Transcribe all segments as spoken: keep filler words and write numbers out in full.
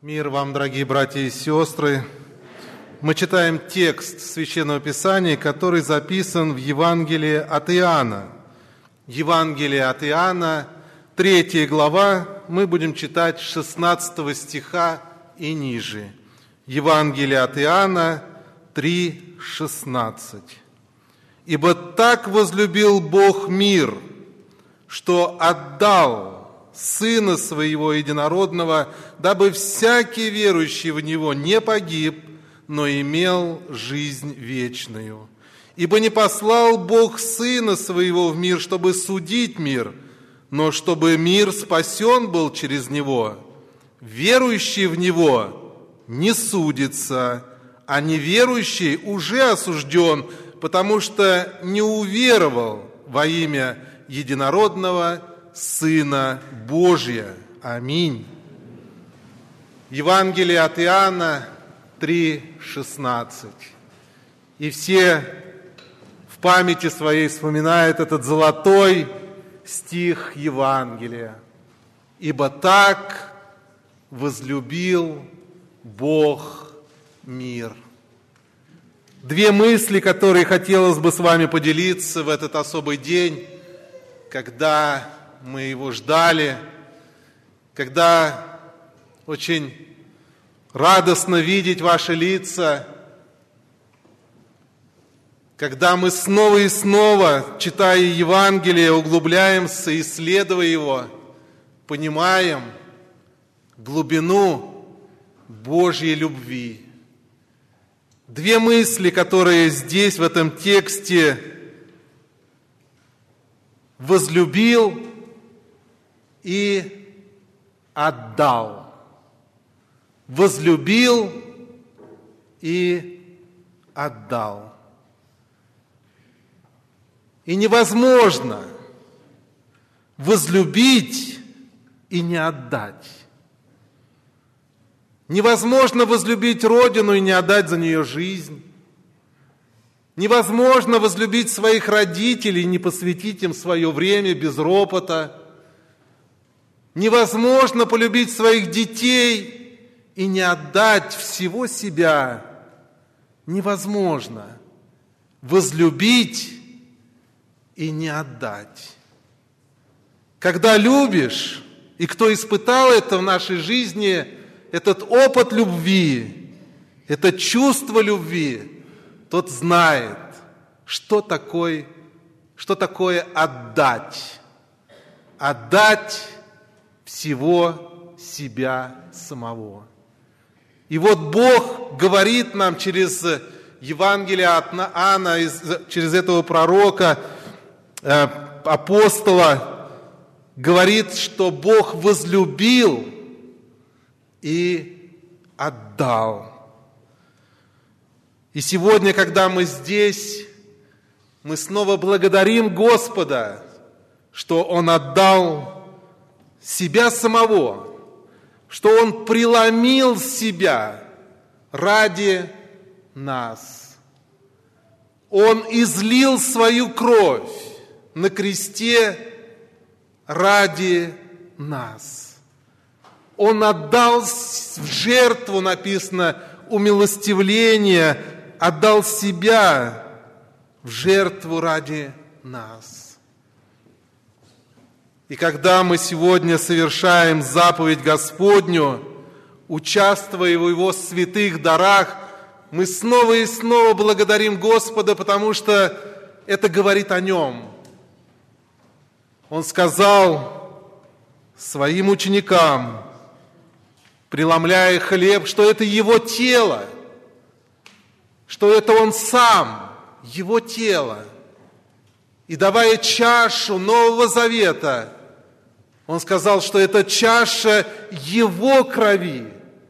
Мир вам, дорогие братья и сестры! Мы читаем текст Священного Писания, который записан в Евангелии от Иоанна. Евангелие от Иоанна, третья глава, мы будем читать с шестнадцатого стиха и ниже. Евангелие от Иоанна три шестнадцать. «Ибо так возлюбил Бог мир, что отдал Сына Своего Единородного, дабы всякий верующий в Него не погиб, но имел жизнь вечную. Ибо не послал Бог Сына Своего в мир, чтобы судить мир, но чтобы мир спасен был через Него. Верующий в Него не судится, а неверующий уже осужден, потому что не уверовал во имя Единородного Сына Божия». Аминь. Евангелие от Иоанна три шестнадцать. И все в памяти своей вспоминают этот золотой стих Евангелия. «Ибо так возлюбил Бог мир». Две мысли, которые хотелось бы с вами поделиться в этот особый день, когда мы его ждали, когда очень радостно видеть ваши лица, когда мы снова и снова, читая Евангелие, углубляемся, исследуя его, понимаем глубину Божьей любви. Две мысли, которые здесь, в этом тексте: возлюбил и отдал. Возлюбил и отдал. И невозможно возлюбить и не отдать. Невозможно возлюбить Родину и не отдать за нее жизнь. Невозможно возлюбить своих родителей и не посвятить им свое время без ропота. Невозможно полюбить своих детей и не отдать всего себя. Невозможно возлюбить и не отдать. Когда любишь, и кто испытал это в нашей жизни, этот опыт любви, это чувство любви, тот знает, что такое, что такое отдать. Отдать всего себя самого. И вот Бог говорит нам через Евангелие от Иоанна, через этого пророка, апостола, говорит, что Бог возлюбил и отдал. И сегодня, когда мы здесь, мы снова благодарим Господа, что Он отдал себя самого, что Он преломил себя ради нас. Он излил свою кровь на кресте ради нас. Он отдал в жертву, написано, умилостивление, отдал себя в жертву ради нас. И когда мы сегодня совершаем заповедь Господню, участвуя в Его святых дарах, мы снова и снова благодарим Господа, потому что это говорит о Нем. Он сказал своим ученикам, преломляя хлеб, что это Его тело, что это Он Сам, Его тело. И давая чашу Нового Завета, Он сказал, что это чаша Его крови,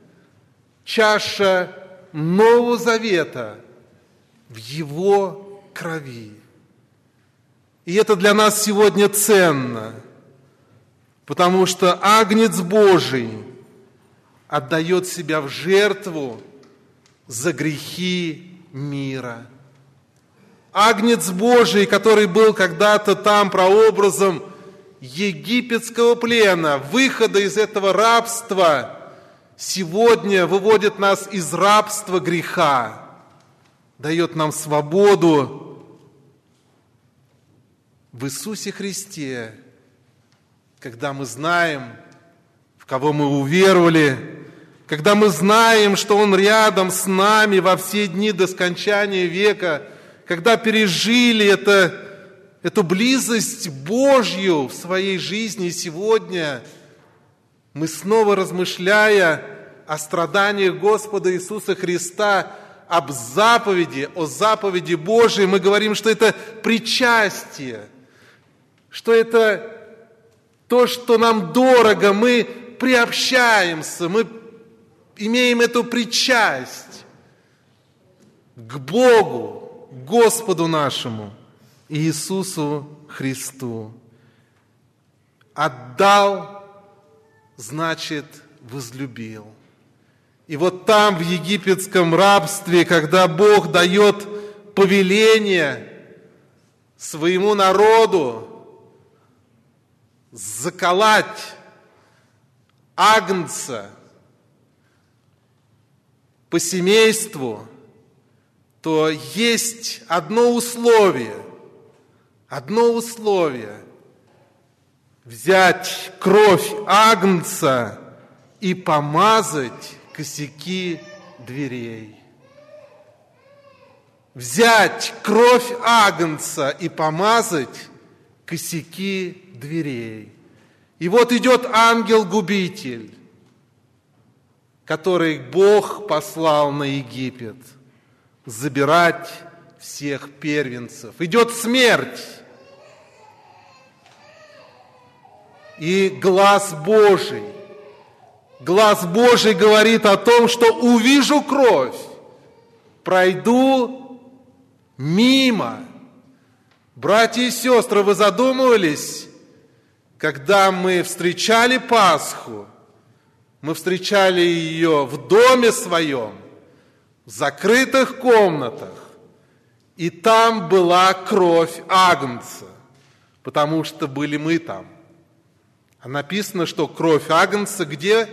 чаша Нового Завета в Его крови. И это для нас сегодня ценно, потому что Агнец Божий отдает себя в жертву за грехи мира. Агнец Божий, который был когда-то там прообразом египетского плена, выхода из этого рабства, сегодня выводит нас из рабства греха, дает нам свободу в Иисусе Христе, когда мы знаем, в кого мы уверовали, когда мы знаем, что Он рядом с нами во все дни до скончания века, когда пережили это, эту близость Божью в своей жизни, и сегодня мы снова, размышляя о страданиях Господа Иисуса Христа, об заповеди, о заповеди Божией, мы говорим, что это причастие, что это то, что нам дорого, мы приобщаемся, мы имеем эту причасть к Богу, Господу нашему, Иисусу Христу. Отдал, значит, возлюбил. И вот там, в египетском рабстве, когда Бог дает повеление своему народу заколоть агнца по семейству, то есть одно условие, одно условие – взять кровь агнца и помазать косяки дверей. Взять кровь агнца и помазать косяки дверей. И вот идет ангел-губитель, который Бог послал на Египет, забирать всех первенцев. Идет смерть. И глаз Божий, глаз Божий говорит о том, что увижу кровь, пройду мимо. Братья и сестры, вы задумывались, когда мы встречали Пасху, мы встречали ее в доме своем, в закрытых комнатах, и там была кровь агнца, потому что были мы там. А написано, что кровь агнца где?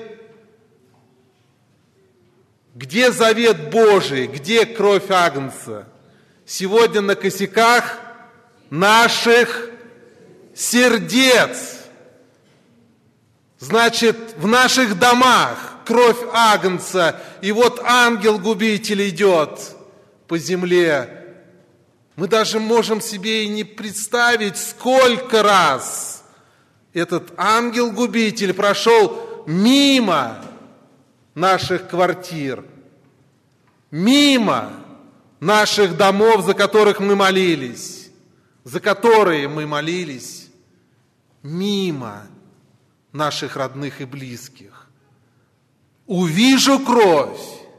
Где завет Божий? Где кровь агнца? Сегодня на косяках наших сердец. Значит, в наших домах кровь агнца, и вот ангел-губитель идет по земле. Мы даже можем себе и не представить, сколько раз этот ангел-губитель прошел мимо наших квартир, мимо наших домов, за которых мы молились, за которые мы молились, мимо наших родных и близких. Увижу кровь,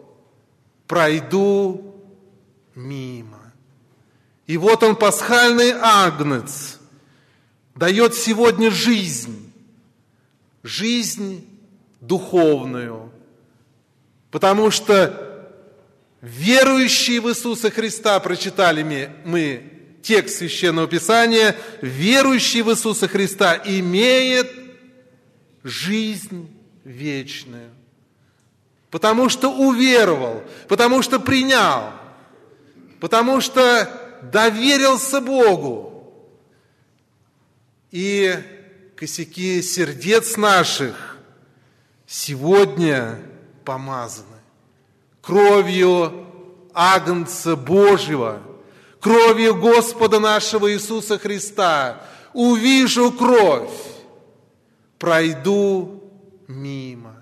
пройду мимо. И вот он, пасхальный агнец, дает сегодня жизнь, жизнь духовную, потому что верующие в Иисуса Христа, прочитали мы текст Священного Писания, верующий в Иисуса Христа имеет жизнь вечную, потому что уверовал, потому что принял, потому что доверился Богу. И косяки сердец наших сегодня помазаны кровью Агнца Божьего, кровью Господа нашего Иисуса Христа. Увижу кровь, пройду мимо.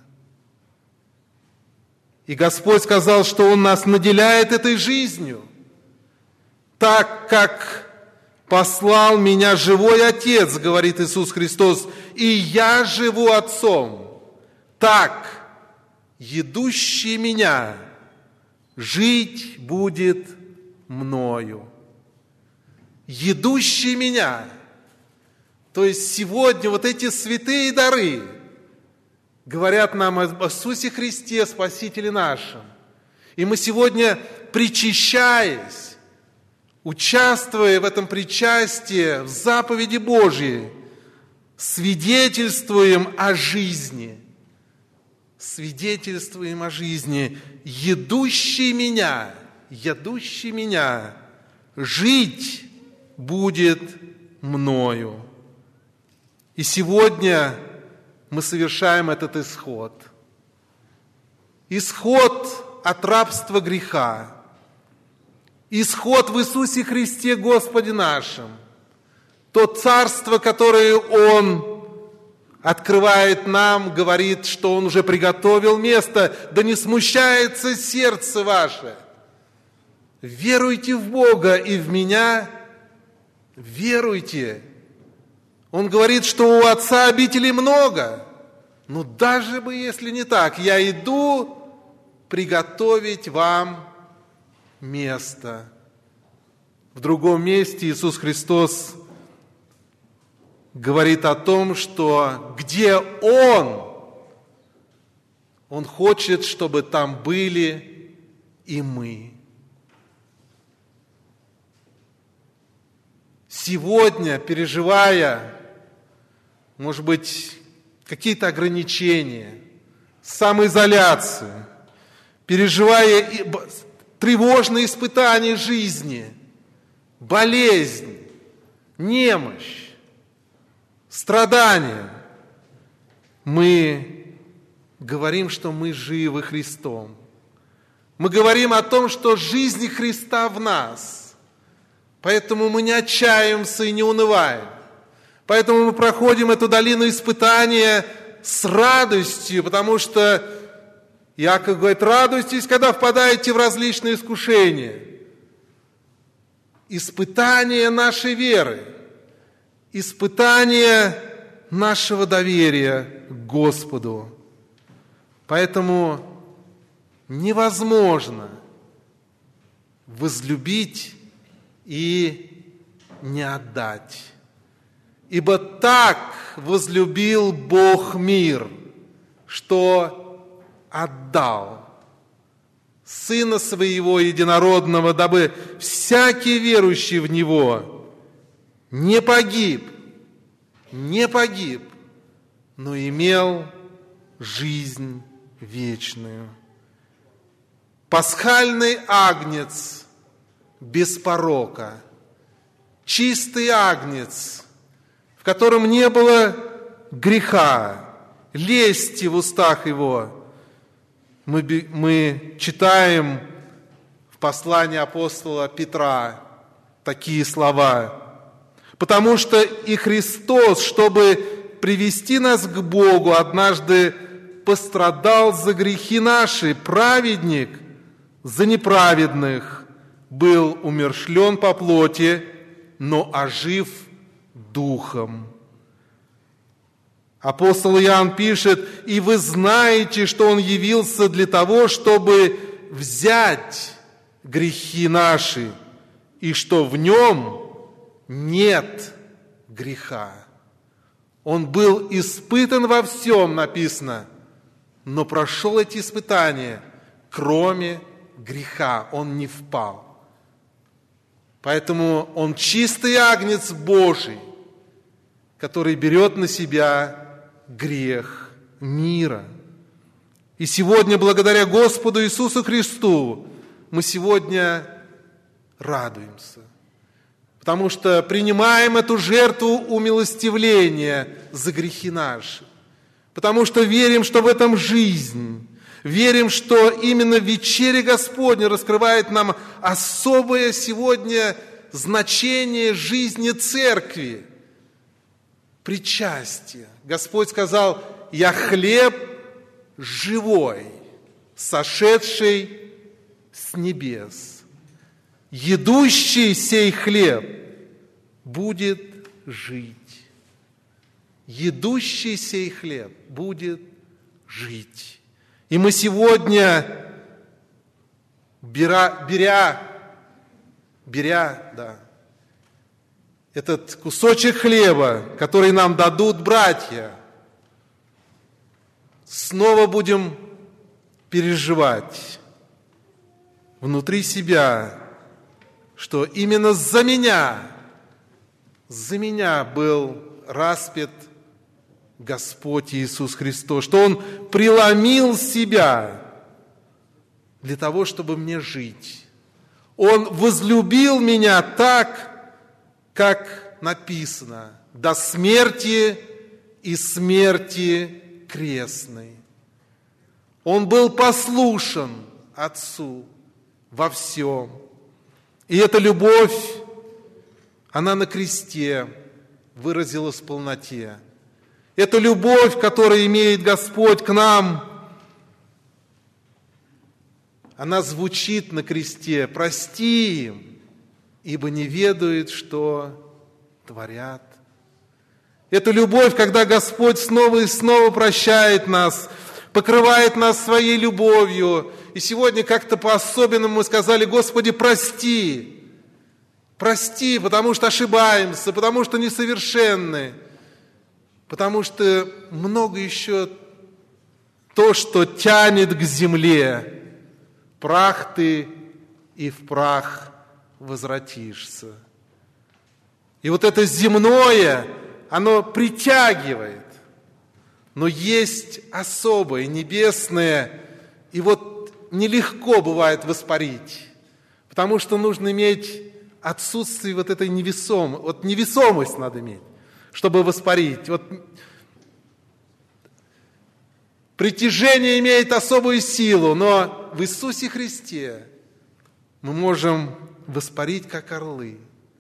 И Господь сказал, что Он нас наделяет этой жизнью, так как послал меня живой Отец, говорит Иисус Христос, и я живу Отцом. Так, едущий меня жить будет мною. Едущий меня. То есть сегодня вот эти святые дары говорят нам об Иисусе Христе, Спасителе нашем. И мы сегодня, причащаясь, участвуя в этом причастии, в заповеди Божьей, свидетельствуем о жизни, свидетельствуем о жизни, едущий меня, едущий меня, жить будет мною. И сегодня мы совершаем этот исход. Исход от рабства греха. Исход в Иисусе Христе Господе нашим. То царство, которое Он открывает нам, говорит, что Он уже приготовил место, да не смущается сердце ваше. Веруйте в Бога и в Меня, веруйте. Он говорит, что у Отца обителей много. Но даже бы, если не так, я иду приготовить вам место. В другом месте Иисус Христос говорит о том, что где Он, Он хочет, чтобы там были и мы. Сегодня, переживая, может быть, какие-то ограничения, самоизоляцию, переживая тревожные испытания жизни, болезнь, немощь, страдания, мы говорим, что мы живы Христом. Мы говорим о том, что жизнь Христа в нас. Поэтому мы не отчаиваемся и не унываем. Поэтому мы проходим эту долину испытания с радостью, потому что Иаков говорит: радуйтесь, когда впадаете в различные искушения. Испытание нашей веры, испытание нашего доверия к Господу. Поэтому невозможно возлюбить и не отдать. Ибо так возлюбил Бог мир, что отдал Сына Своего Единородного, дабы всякий верующий в Него не погиб, не погиб, но имел жизнь вечную. Пасхальный агнец без порока, чистый агнец, в котором не было греха, лести в устах Его. Мы, мы читаем в послании апостола Петра такие слова: «Потому что и Христос, чтобы привести нас к Богу, однажды пострадал за грехи наши, праведник за неправедных, был умерщвлен по плоти, но ожив духом». Апостол Иоанн пишет: «И вы знаете, что Он явился для того, чтобы взять грехи наши, и что в Нем нет греха». Он был испытан во всем, написано, но прошел эти испытания, кроме греха. Он не впал. Поэтому Он чистый агнец Божий, который берет на себя грех мира. И сегодня, благодаря Господу Иисусу Христу, мы сегодня радуемся, потому что принимаем эту жертву умилостивления за грехи наши, потому что верим, что в этом жизнь, верим, что именно вечеря Господня раскрывает нам особое сегодня значение жизни Церкви, причастие. Господь сказал: «Я хлеб живой, сошедший с небес. Едущий сей хлеб будет жить». Едущий сей хлеб будет жить. И мы сегодня, беря, беря, беря, да, этот кусочек хлеба, который нам дадут братья, снова будем переживать внутри себя, что именно за меня, за меня был распят Господь Иисус Христос, что Он преломил себя для того, чтобы мне жить. Он возлюбил меня так, как написано, до смерти и смерти крестной. Он был послушен Отцу во всем. И эта любовь, она на кресте выразилась в полноте. Эта любовь, которую имеет Господь к нам, она звучит на кресте: «Прости им, ибо не ведают, что творят». Это любовь, когда Господь снова и снова прощает нас, покрывает нас своей любовью. И сегодня как-то по-особенному мы сказали: Господи, прости. Прости, потому что ошибаемся, потому что несовершенны, потому что много еще то, что тянет к земле. Прах ты, и в прах возвратишься. И вот это земное, оно притягивает. Но есть особое, небесное, и вот нелегко бывает воспарить, потому что нужно иметь отсутствие вот этой невесомости, вот невесомость надо иметь, чтобы воспарить. Вот притяжение имеет особую силу, но в Иисусе Христе мы можем воспарить, как орлы.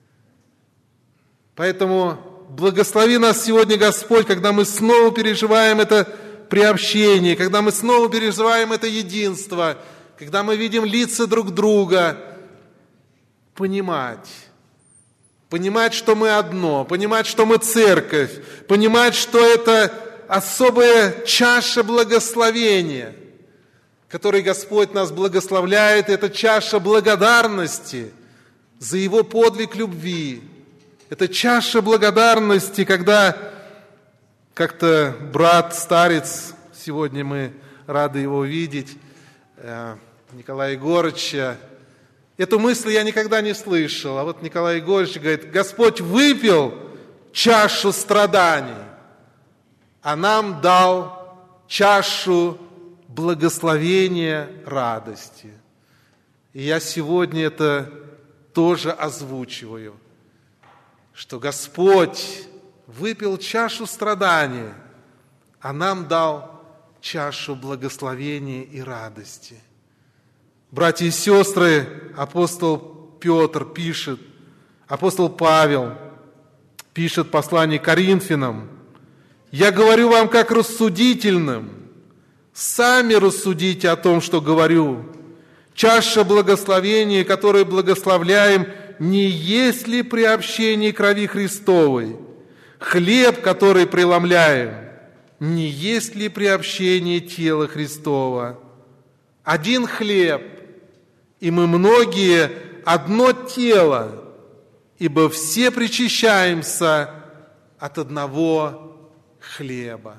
Поэтому благослови нас сегодня, Господь, когда мы снова переживаем это приобщение, когда мы снова переживаем это единство, когда мы видим лица друг друга, понимать, понимать, что мы одно, понимать, что мы церковь, понимать, что это особая чаша благословения, которой Господь нас благословляет, это чаша благодарности за Его подвиг любви. Это чаша благодарности, когда как-то брат-старец, сегодня мы рады его видеть, Николая Егорыча, эту мысль я никогда не слышал. А вот Николай Егорыч говорит: Господь выпил чашу страданий, а нам дал чашу благословения, радости. И я сегодня это тоже озвучиваю, что Господь выпил чашу страдания, а нам дал чашу благословения и радости. Братья и сестры, апостол Петр пишет, апостол Павел пишет послание к Коринфянам: «Я говорю вам как рассудительным, сами рассудите о том, что говорю. Чаша благословения, которую благословляем, не есть ли приобщение крови Христовой? Хлеб, который преломляем, не есть ли приобщение тела Христова? Один хлеб, и мы многие одно тело, ибо все причащаемся от одного хлеба.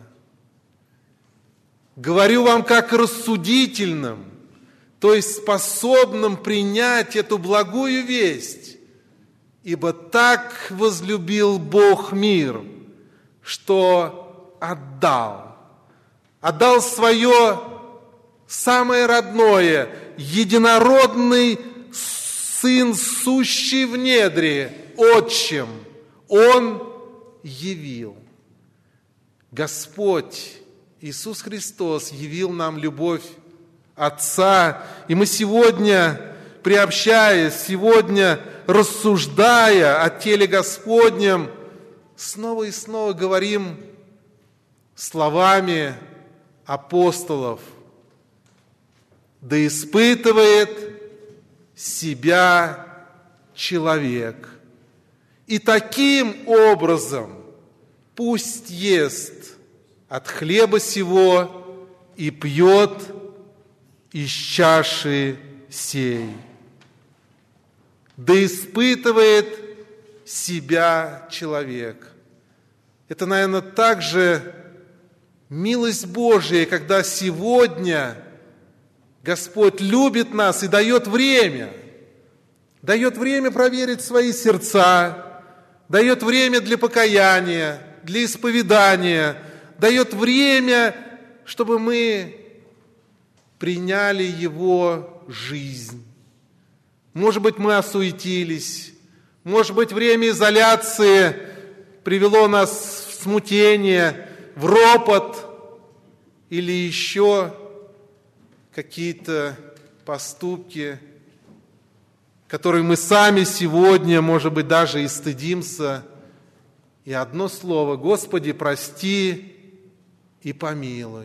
Говорю вам как рассудительным, то есть способным принять эту благую весть, ибо так возлюбил Бог мир, что отдал, отдал свое самое родное, единородный Сын, сущий в недре, Отчим, Он явил. Господь Иисус Христос явил нам любовь Отца, и мы сегодня, приобщаясь, сегодня рассуждая о теле Господнем, снова и снова говорим словами апостолов: «Да испытывает себя человек, и таким образом пусть ест от хлеба сего и пьет из чаши сей. Да испытывает себя человек». Это, наверное, также милость Божия, когда сегодня Господь любит нас и дает время, дает время проверить свои сердца, дает время для покаяния, для исповедания, дает время, чтобы мы приняли Его жизнь. Может быть, мы осуетились, может быть, время изоляции привело нас в смятение, в ропот или еще какие-то поступки, которые мы сами сегодня, может быть, даже и стыдимся. И одно слово: Господи, прости и помилуй.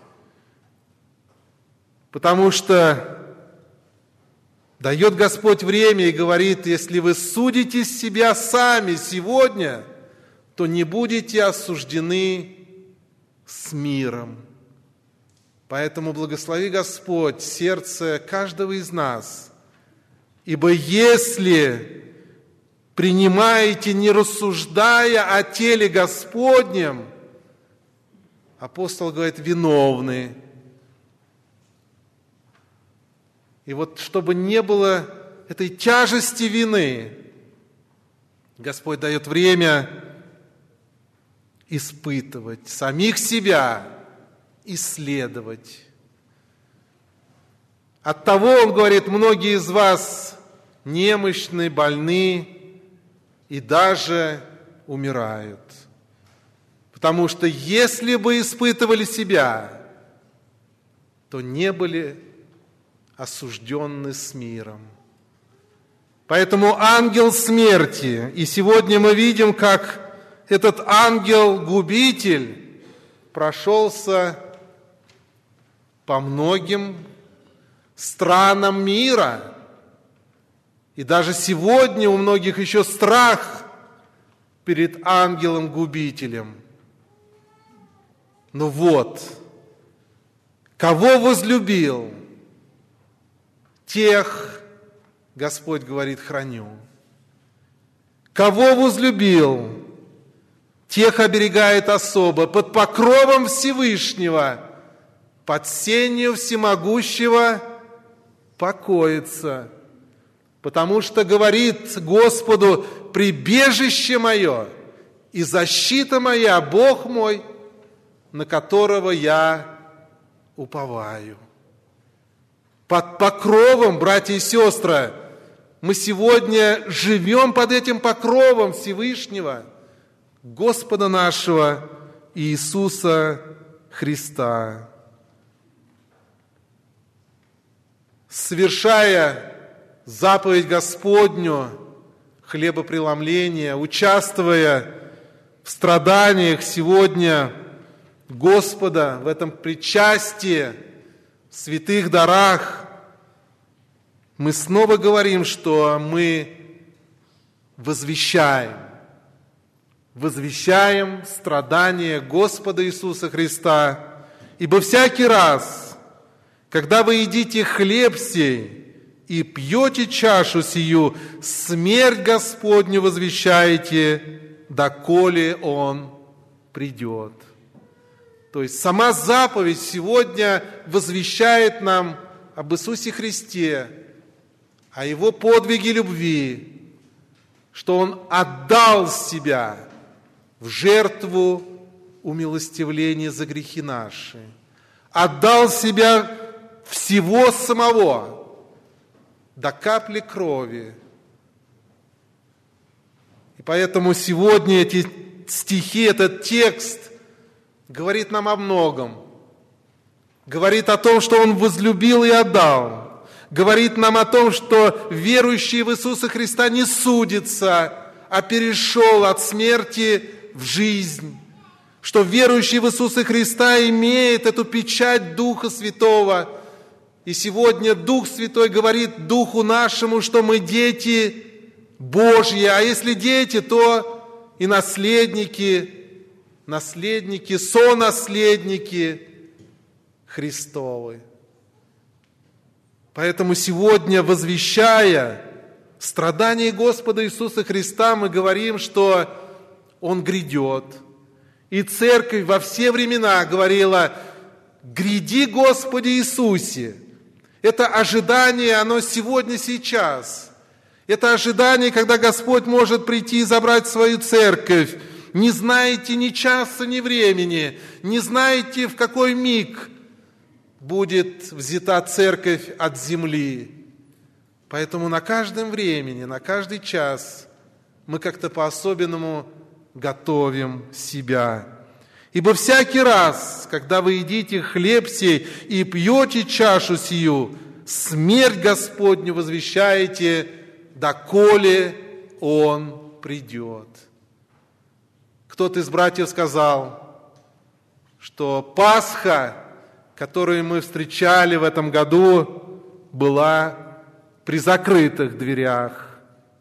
Потому что дает Господь время и говорит: если вы судите себя сами сегодня, то не будете осуждены с миром. Поэтому благослови Господь сердце каждого из нас. Ибо если принимаете, не рассуждая о теле Господнем, апостол говорит, виновны. И вот чтобы не было этой тяжести вины, Господь дает время испытывать самих себя, исследовать. Оттого, он говорит, многие из вас немощны, больны и даже умирают. Потому что если бы испытывали себя, то не были осужденны с миром. Поэтому ангел смерти, и сегодня мы видим, как этот ангел-губитель прошелся по многим странам мира. И даже сегодня у многих еще страх перед ангелом-губителем. Но вот, кого возлюбил, тех, Господь говорит, храню. Кого возлюбил, тех оберегает особо, под покровом Всевышнего, под сенью всемогущего покоится. Потому что говорит Господу: прибежище мое и защита моя, Бог мой, на которого я уповаю. Под покровом, братья и сестры, мы сегодня живем под этим покровом Всевышнего, Господа нашего Иисуса Христа. Совершая заповедь Господню, хлебопреломления, участвуя в страданиях сегодня Господа, в этом причастии, в святых дарах, мы снова говорим, что мы возвещаем, возвещаем страдания Господа Иисуса Христа, ибо всякий раз, когда вы едите хлеб сей и пьете чашу сию, смерть Господню возвещаете, доколе Он придет. То есть сама заповедь сегодня возвещает нам об Иисусе Христе, о Его подвиге любви, что Он отдал себя в жертву умилостивления за грехи наши, отдал себя всего самого, до капли крови. И поэтому сегодня эти стихи, этот текст говорит нам о многом. Говорит о том, что Он возлюбил и отдал. Говорит нам о том, что верующий в Иисуса Христа не судится, а перешел от смерти в жизнь. Что верующий в Иисуса Христа имеет эту печать Духа Святого. И сегодня Дух Святой говорит Духу нашему, что мы дети Божьи. А если дети, то и наследники, наследники, сонаследники Христовы. Поэтому сегодня, возвещая страдания Господа Иисуса Христа, мы говорим, что Он грядет. И Церковь во все времена говорила: «Гряди, Господи Иисусе». Это ожидание, оно сегодня, сейчас. Это ожидание, когда Господь может прийти и забрать свою церковь. не знаете ни часа, ни времени, не знаете, в какой миг будет взята церковь от земли. Поэтому на каждом времени, на каждый час мы как-то по-особенному готовим себя. Ибо всякий раз, когда вы едите хлеб сей и пьете чашу сию, смерть Господню возвещаете, доколе Он придет. Кто-то из братьев сказал, что Пасха, которую мы встречали в этом году, была при закрытых дверях.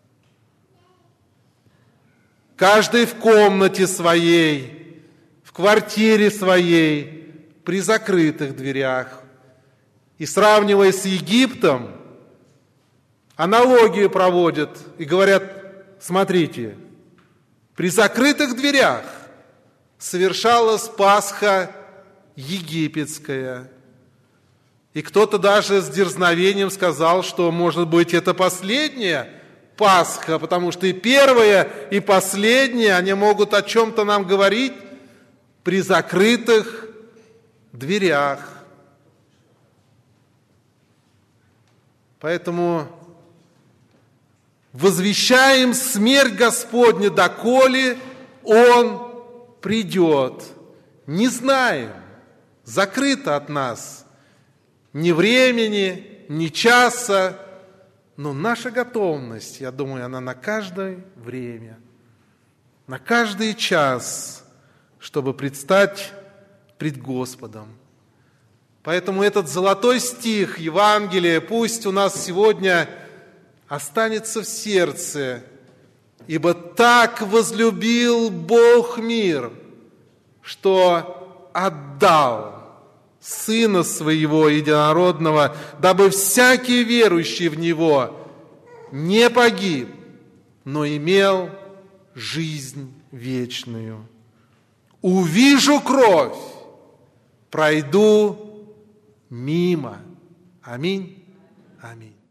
Каждый в комнате своей, в квартире своей, при закрытых дверях. И сравнивая с Египтом, аналогию проводят и говорят, смотрите, при закрытых дверях совершалась Пасха египетская. И кто-то даже с дерзновением сказал, что, может быть, это последняя Пасха, потому что и первая, и последняя, они могут о чем-то нам говорить при закрытых дверях. Поэтому возвещаем смерть Господня, доколе Он придет. Не знаем, закрыто от нас ни времени, ни часа, но наша готовность, я думаю, она на каждое время, на каждый час, чтобы предстать пред Господом. Поэтому этот золотой стих Евангелия пусть у нас сегодня останется в сердце. «Ибо так возлюбил Бог мир, что отдал Сына Своего Единородного, дабы всякий верующий в Него не погиб, но имел жизнь вечную. Увижу кровь, пройду мимо». Аминь. Аминь.